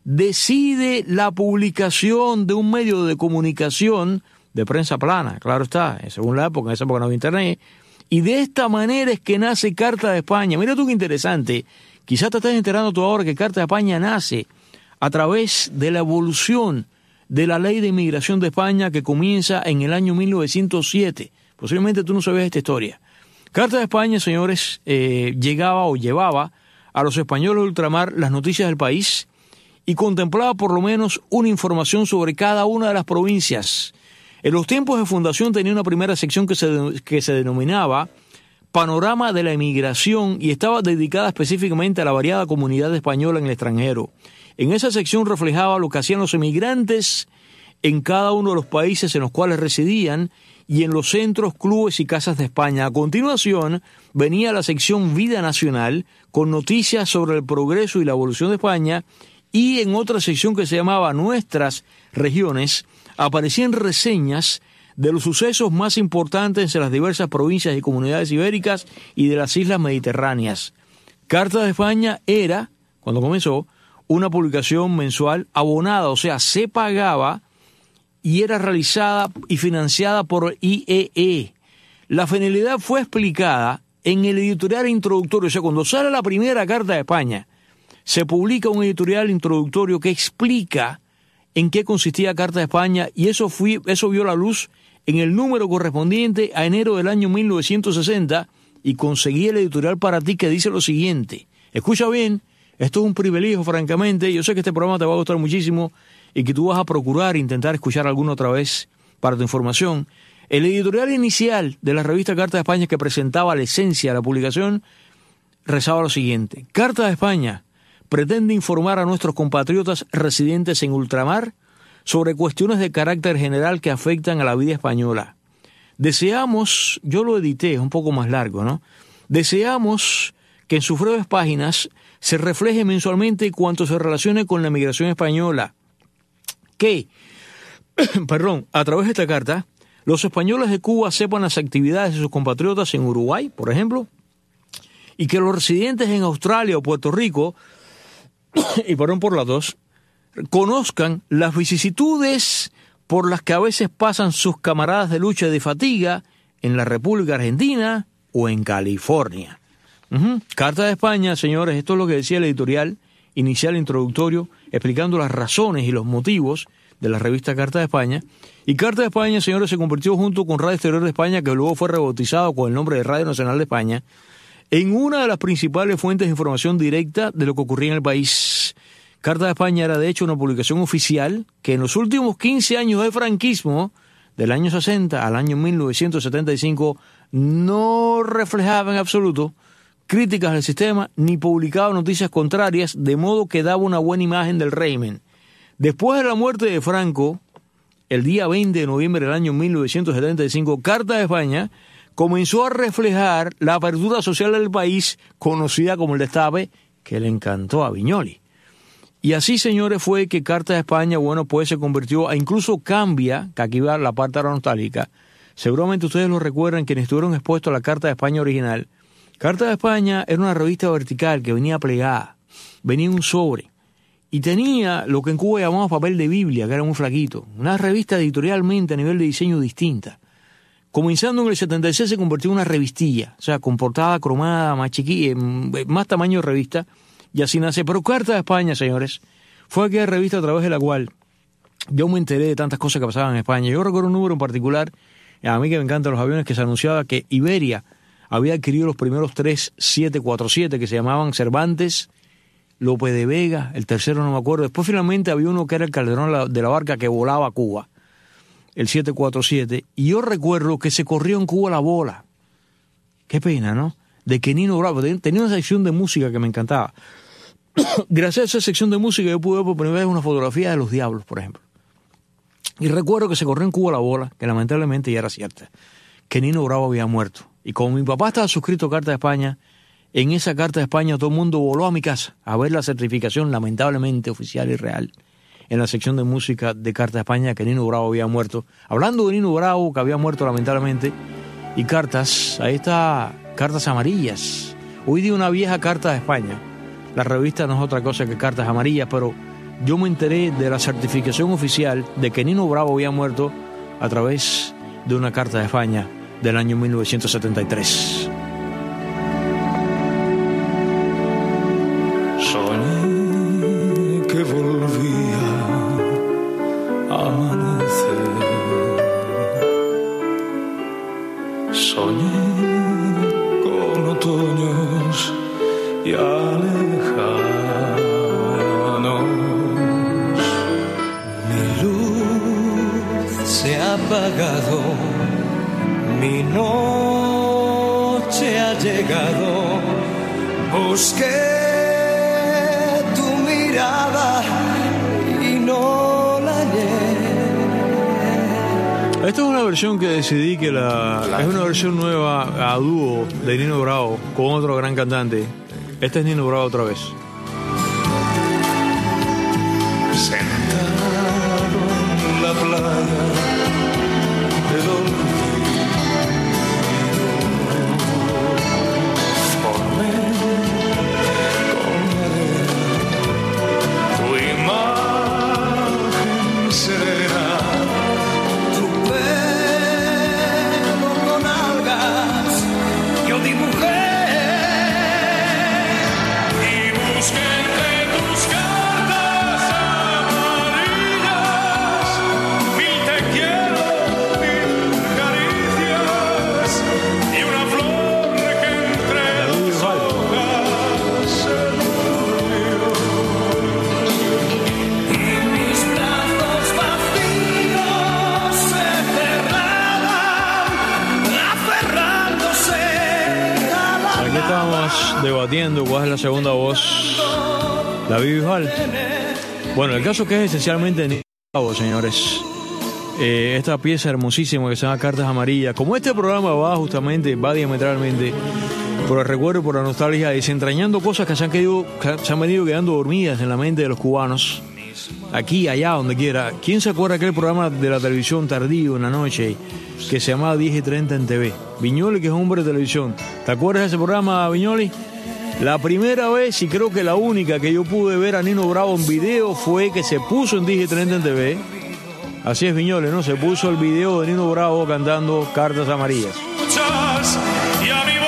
decide la publicación de un medio de comunicación de prensa plana, claro está, según la época, en esa época no había internet, y de esta manera es que nace Carta de España. Mira tú qué interesante, quizás te estás enterando tú ahora que Carta de España nace a través de la evolución de la Ley de Inmigración de España que comienza en el año mil novecientos siete. Posiblemente tú no sabías esta historia. Carta de España, señores, eh, llegaba o llevaba a los españoles de ultramar las noticias del país y contemplaba por lo menos una información sobre cada una de las provincias. En los tiempos de fundación tenía una primera sección que se, que se denominaba Panorama de la Emigración y estaba dedicada específicamente a la variada comunidad española en el extranjero. En esa sección reflejaba lo que hacían los emigrantes en cada uno de los países en los cuales residían y en los centros, clubes y casas de España. A continuación venía la sección Vida Nacional con noticias sobre el progreso y la evolución de España, y en otra sección que se llamaba Nuestras Regiones aparecían reseñas de los sucesos más importantes en las diversas provincias y comunidades ibéricas y de las islas mediterráneas. Carta de España era, cuando comenzó, una publicación mensual abonada, o sea, se pagaba y era realizada y financiada por I E E. La finalidad fue explicada en el editorial introductorio, o sea, cuando sale la primera Carta de España, se publica un editorial introductorio que explica en qué consistía Carta de España, y eso, fue, eso vio la luz en el número correspondiente a enero del año mil novecientos sesenta, y conseguí el editorial para ti que dice lo siguiente. Escucha bien, esto es un privilegio, francamente. Yo sé que este programa te va a gustar muchísimo y que tú vas a procurar intentar escuchar alguna otra vez para tu información. El editorial inicial de la revista Carta de España, que presentaba la esencia de la publicación, rezaba lo siguiente. Carta de España pretende informar a nuestros compatriotas residentes en ultramar sobre cuestiones de carácter general que afectan a la vida española. Deseamos, yo lo edité, es un poco más largo, ¿no? Deseamos que en sus breves páginas se refleje mensualmente cuanto se relacione con la migración española. Que, perdón, a través de esta carta, los españoles de Cuba sepan las actividades de sus compatriotas en Uruguay, por ejemplo, y que los residentes en Australia o Puerto Rico, y perdón por las dos, conozcan las vicisitudes por las que a veces pasan sus camaradas de lucha y de fatiga en la República Argentina o en California. Uh-huh. Carta de España, señores, esto es lo que decía el editorial inicial introductorio, explicando las razones y los motivos de la revista Carta de España. Y Carta de España, señores, se convirtió junto con Radio Exterior de España, que luego fue rebautizado con el nombre de Radio Nacional de España, en una de las principales fuentes de información directa de lo que ocurría en el país. Carta de España era de hecho una publicación oficial que en los últimos quince años de franquismo, del año sesenta al año mil novecientos setenta y cinco, no reflejaba en absoluto críticas al sistema ni publicaba noticias contrarias, de modo que daba una buena imagen del régimen. Después de la muerte de Franco, el día veinte de noviembre del año mil novecientos setenta y cinco, Carta de España comenzó a reflejar la apertura social del país, conocida como el Destape, que le encantó a Viñoly. Y así, señores, fue que Carta de España, bueno, pues se convirtió, a incluso cambia, que aquí va la parte ahora nostálgica. Seguramente ustedes lo recuerdan, quienes estuvieron expuestos a la Carta de España original. Carta de España era una revista vertical que venía plegada, venía en un sobre, y tenía lo que en Cuba llamamos papel de Biblia, que era muy flaquito. Una revista editorialmente a nivel de diseño distinta, Comenzando en el setenta y seis se convirtió en una revistilla, o sea, con portada cromada, más chiquilla, más tamaño de revista, y así nace. Pero Cartas de España, señores, fue aquella revista a través de la cual yo me enteré de tantas cosas que pasaban en España. Yo recuerdo un número en particular, a mí que me encantan los aviones, que se anunciaba que Iberia había adquirido los primeros tres siete cuatro siete que se llamaban Cervantes, López de Vega, el tercero no me acuerdo. Después finalmente había uno que era el Calderón de la Barca que volaba a Cuba, el siete cuatro siete. Y yo recuerdo que se corrió en Cuba la bola. Qué pena, ¿no? De que Nino Bravo tenía una sección de música que me encantaba. Gracias a esa sección de música yo pude ver por primera vez una fotografía de Los Diablos, por ejemplo. Y recuerdo que se corrió en Cuba la bola, que lamentablemente ya era cierta, que Nino Bravo había muerto. Y como mi papá estaba suscrito a Carta de España, en esa Carta de España todo el mundo voló a mi casa a ver la certificación lamentablemente oficial y real en la sección de música de Carta de España que Nino Bravo había muerto. Hablando de Nino Bravo, que había muerto lamentablemente, y cartas, ahí está Cartas Amarillas. Hoy di una vieja Carta de España. La revista no es otra cosa que Cartas Amarillas, pero yo me enteré de la certificación oficial de que Nino Bravo había muerto a través de una Carta de España del año mil novecientos setenta y tres. Soñé que volvía a amanecer. Soñé con otoños ya lejanos. Mi luz se ha apagado, mi noche ha llegado. Busqué tu mirada y no la hallé. Esta es una versión que decidí que la... es una versión nueva a dúo de Nino Bravo con otro gran cantante. Este es Nino Bravo otra vez. Sentado en la playa del olvido, formé con mi arena tu imagen serena, tu pelo con algas yo dibujé. Debatiendo cuál es la segunda voz, David Bisbal. Bueno, el caso que es esencialmente Nino Bravo, señores. Eh, esta pieza hermosísima que se llama Cartas Amarillas. Como este programa va justamente, va diametralmente por el recuerdo, por la nostalgia, desentrañando cosas que se han, quedado, que se han venido quedando dormidas en la mente de los cubanos, aquí, allá, donde quiera. ¿Quién se acuerda de aquel programa de la televisión tardío en la noche que se llamaba diez y treinta en T V? Viñoli, que es un hombre de televisión. ¿Te acuerdas de ese programa, Viñoli? La primera vez, y creo que la única que yo pude ver a Nino Bravo en video fue que se puso en diez y treinta en T V. Así es, Viñoli, ¿no? Se puso el video de Nino Bravo cantando Cartas Amarillas. Y a mi voz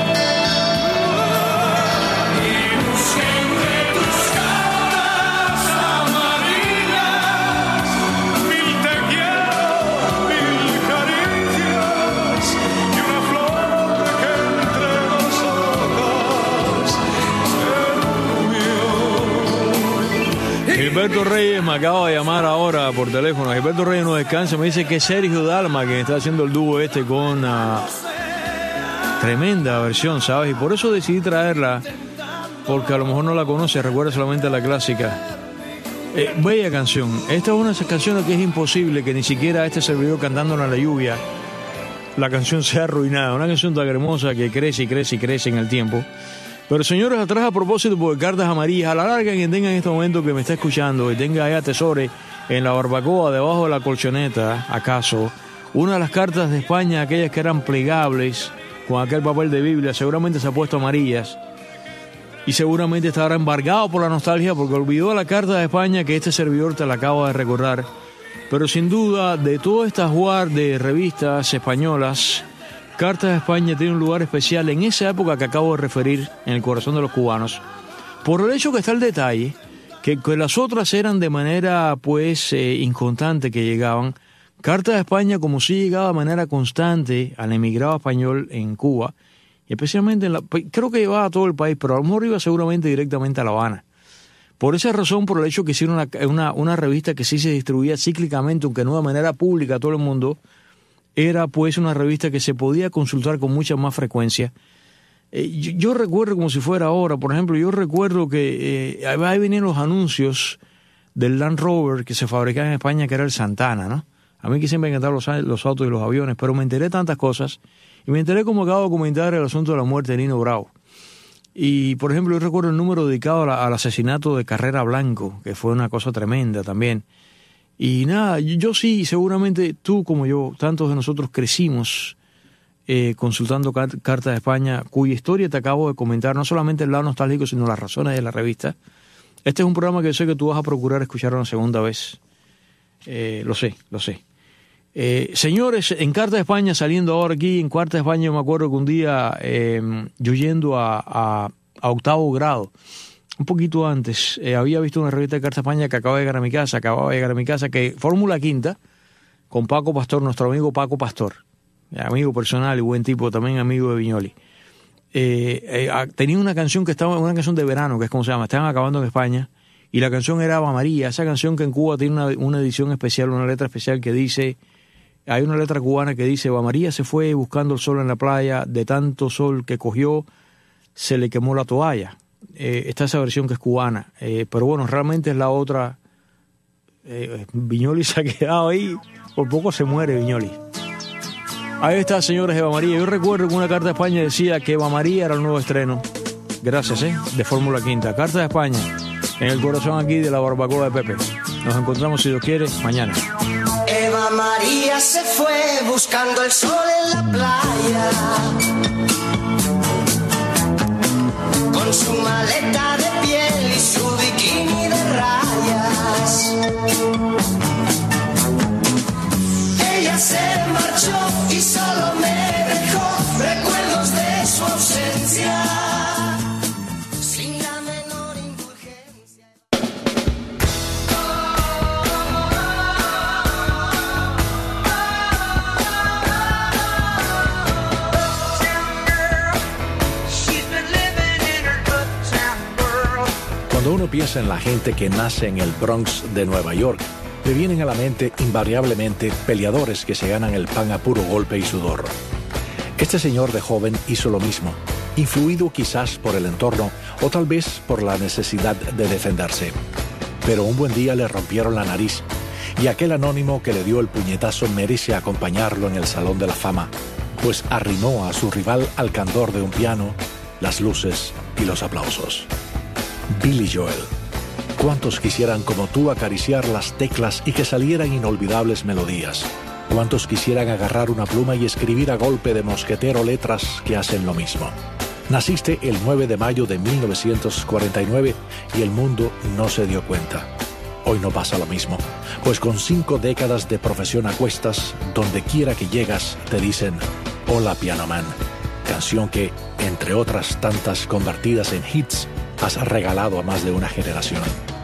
Gilberto Reyes me acaba de llamar ahora por teléfono. Gilberto Reyes no descansa, me dice que es Sergio Dalma quien está haciendo el dúo este con uh, tremenda versión, ¿sabes? Y por eso decidí traerla, porque a lo mejor no la conoce, recuerda solamente la clásica. Eh, bella canción. Esta es una de esas canciones que es imposible que ni siquiera este servidor cantándola en la lluvia la canción sea arruinada. Una canción tan hermosa que crece y crece y crece en el tiempo. Pero señores, atrás a propósito, porque Cartas Amarillas, a la larga quien tenga en este momento que me está escuchando y tenga ahí atesore en la barbacoa, debajo de la colchoneta, acaso, una de las cartas de España, aquellas que eran plegables, con aquel papel de Biblia, seguramente se ha puesto amarillas y seguramente estará embargado por la nostalgia porque olvidó la Carta de España que este servidor te la acaba de recordar Pero sin duda, de toda esta jugar de revistas españolas, Cartas de España tiene un lugar especial en esa época que acabo de referir, en el corazón de los cubanos, por el hecho que está el detalle, que, que las otras eran de manera pues eh, inconstante que llegaban. Cartas de España, como si llegaba de manera constante al emigrado español en Cuba, y especialmente en la, creo que llevaba a todo el país, pero a lo mejor iba seguramente directamente a La Habana. Por esa razón, por el hecho que hicieron una, una, una revista que sí se distribuía cíclicamente, aunque no de manera pública a todo el mundo, era pues una revista que se podía consultar con mucha más frecuencia. Eh, yo, yo recuerdo como si fuera ahora, por ejemplo, yo recuerdo que eh, ahí venían los anuncios del Land Rover que se fabricaba en España, que era el Santana, ¿no? A mí que siempre me encantaban los, los autos y los aviones, pero me enteré de tantas cosas, y me enteré, como acabo de comentar, el asunto de la muerte de Nino Bravo. Y, por ejemplo, yo recuerdo el número dedicado a la, al asesinato de Carrera Blanco, que fue una cosa tremenda también. Y nada, yo, yo sí, seguramente tú como yo, tantos de nosotros crecimos eh, consultando car- Cartas de España, cuya historia te acabo de comentar, no solamente el lado nostálgico, sino las razones de la revista. Este es un programa que yo sé que tú vas a procurar escuchar una segunda vez. Eh, lo sé, lo sé. Eh, señores, en Cartas de España, saliendo ahora aquí, en Cartas de España, yo me acuerdo que un día, eh, yo yendo a, a, a octavo grado, un poquito antes, eh, había visto una revista de Cartas de España que acababa de llegar a mi casa, acababa de llegar a mi casa, que Fórmula Quinta, con Paco Pastor, nuestro amigo Paco Pastor, amigo personal y buen tipo, también amigo de Viñoli. Eh, eh, tenía una canción que estaba, una canción de verano, que es como se llama, estaban acabando en España, y la canción era Ave María, esa canción que en Cuba tiene una, una edición especial, una letra especial que dice, hay una letra cubana que dice, Ave María se fue buscando el sol en la playa, de tanto sol que cogió, se le quemó la toalla. Eh, está esa versión que es cubana, eh, pero bueno, realmente es la otra. eh, Viñoli se ha quedado ahí, por poco se muere Viñoli. Ahí está, señores, Eva María. Yo recuerdo que una Carta de España decía que Eva María era el nuevo estreno, gracias, eh, de Fórmula Quinta. Carta de España, en el corazón aquí de la barbacoa de Pepe. Nos encontramos, si Dios quiere, mañana. Eva María se fue buscando el sol en la playa, con su maleta de piel y su bikini de rayas. Ella se marchó y solo me dejó recuerdos de su ausencia, sin la menor indulgencia. Cuando uno piensa en la gente que nace en el Bronx de Nueva York, le vienen a la mente invariablemente peleadores que se ganan el pan a puro golpe y sudor. Este señor de joven hizo lo mismo, influido quizás por el entorno o tal vez por la necesidad de defenderse. Pero un buen día le rompieron la nariz y aquel anónimo que le dio el puñetazo merece acompañarlo en el Salón de la Fama, pues arrimó a su rival al candor de un piano, las luces y los aplausos. Billy Joel. ¿Cuántos quisieran como tú acariciar las teclas y que salieran inolvidables melodías? ¿Cuántos quisieran agarrar una pluma y escribir a golpe de mosquetero letras que hacen lo mismo? Naciste el nueve de mayo de mil novecientos cuarenta y nueve y el mundo no se dio cuenta. Hoy no pasa lo mismo, pues con cinco décadas de profesión a cuestas, donde quiera que llegas te dicen Hola Piano Man, canción que, entre otras tantas convertidas en hits, has regalado a más de una generación.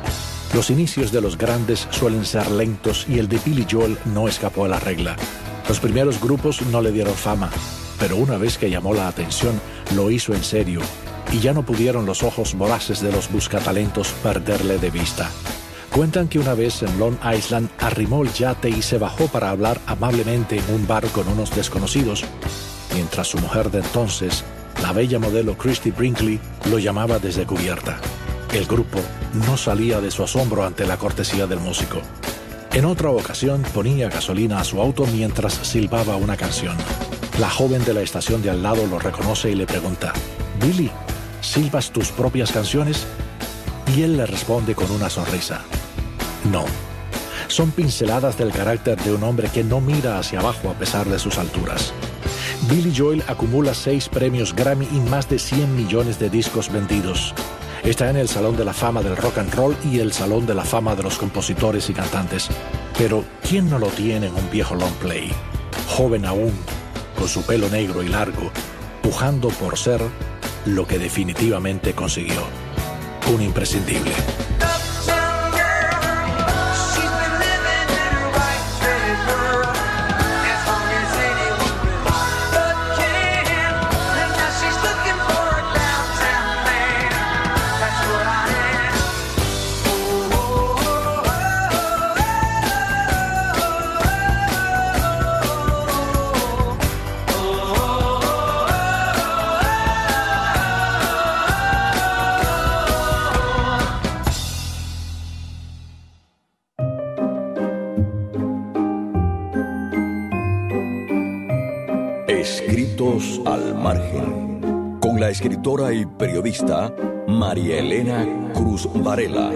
Los inicios de los grandes suelen ser lentos y el de Billy Joel no escapó a la regla. Los primeros grupos no le dieron fama, pero una vez que llamó la atención, lo hizo en serio, y ya no pudieron los ojos voraces de los buscatalentos perderle de vista. Cuentan que una vez en Long Island arrimó el yate y se bajó para hablar amablemente en un bar con unos desconocidos, mientras su mujer de entonces, la bella modelo Christy Brinkley, lo llamaba desde cubierta. El grupo no salía de su asombro ante la cortesía del músico. En otra ocasión ponía gasolina a su auto mientras silbaba una canción. La joven de la estación de al lado lo reconoce y le pregunta, «Billy, ¿silbas tus propias canciones?» Y él le responde con una sonrisa, «No, son pinceladas del carácter de un hombre que no mira hacia abajo a pesar de sus alturas». Billy Joel acumula seis premios Grammy y más de cien millones de discos vendidos. Está en el Salón de la Fama del Rock and Roll y el Salón de la Fama de los Compositores y Cantantes. Pero ¿quién no lo tiene en un viejo long play? Joven aún, con su pelo negro y largo, pujando por ser lo que definitivamente consiguió, un imprescindible. Escritos al margen, con la escritora y periodista María Elena Cruz Varela.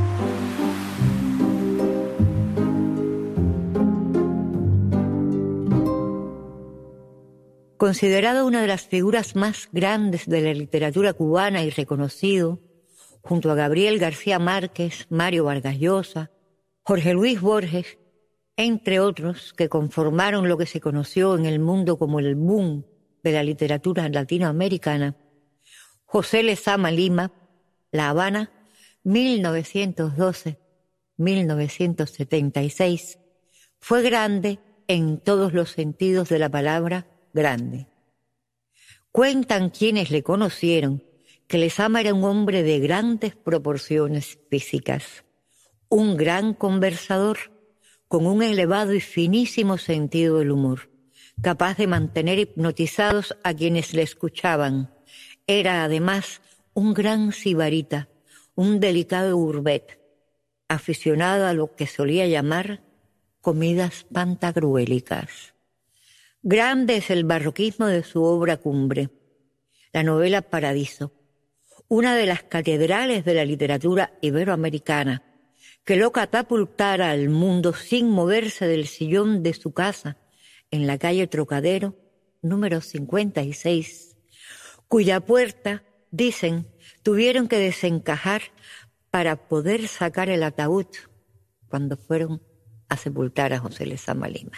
Considerado una de las figuras más grandes de la literatura cubana y reconocido, junto a Gabriel García Márquez, Mario Vargas Llosa, Jorge Luis Borges, entre otros que conformaron lo que se conoció en el mundo como el boom de la literatura latinoamericana, José Lezama Lima, La Habana, mil novecientos doce a mil novecientos setenta y seis, fue grande en todos los sentidos de la palabra grande. Cuentan quienes le conocieron que Lezama era un hombre de grandes proporciones físicas, un gran conversador, con un elevado y finísimo sentido del humor, capaz de mantener hipnotizados a quienes le escuchaban. Era además un gran sibarita, un delicado urbet, aficionado a lo que solía llamar comidas pantagruélicas. Grande es el barroquismo de su obra cumbre, la novela Paradiso, una de las catedrales de la literatura iberoamericana, que lo catapultara al mundo sin moverse del sillón de su casa en la calle Trocadero, número cincuenta y seis, cuya puerta, dicen, tuvieron que desencajar para poder sacar el ataúd cuando fueron a sepultar a José Lezama Lima.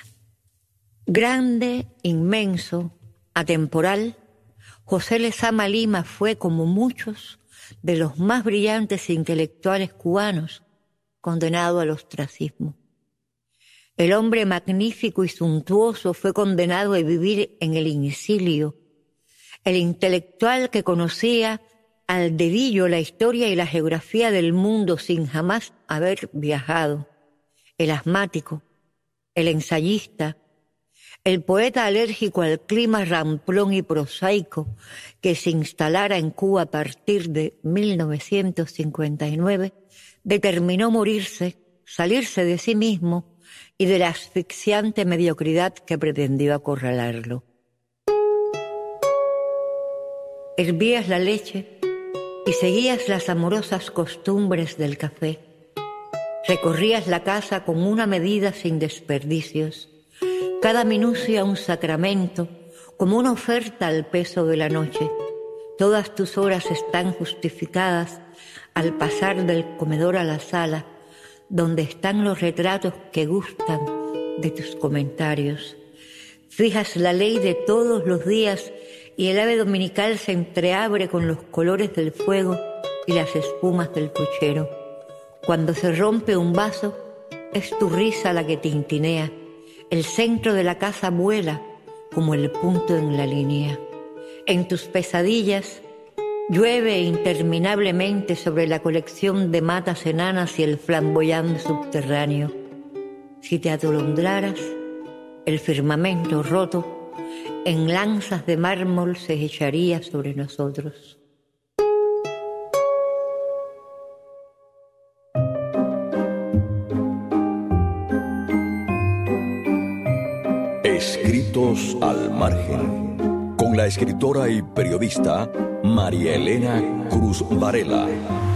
Grande, inmenso, atemporal, José Lezama Lima fue, como muchos de los más brillantes intelectuales cubanos, condenado al ostracismo. El hombre magnífico y suntuoso fue condenado a vivir en el incilio. El intelectual que conocía al dedillo la historia y la geografía del mundo sin jamás haber viajado. El asmático, el ensayista, el poeta alérgico al clima ramplón y prosaico que se instalara en Cuba a partir de mil novecientos cincuenta y nueve, determinó morirse, salirse de sí mismo y de la asfixiante mediocridad que pretendió acorralarlo. Hervías la leche y seguías las amorosas costumbres del café. Recorrías la casa con una medida sin desperdicios, cada minucia un sacramento, como una oferta al peso de la noche. Todas tus horas están justificadas al pasar del comedor a la sala, donde están los retratos que gustan de tus comentarios. Fijas la ley de todos los días y el ave dominical se entreabre con los colores del fuego y las espumas del puchero. Cuando se rompe un vaso, es tu risa la que tintinea. El centro de la casa vuela como el punto en la línea. En tus pesadillas llueve interminablemente sobre la colección de matas enanas y el flamboyante subterráneo. Si te atolondraras, el firmamento roto en lanzas de mármol se echaría sobre nosotros. Escritos al margen, con la escritora y periodista María Elena Cruz Varela.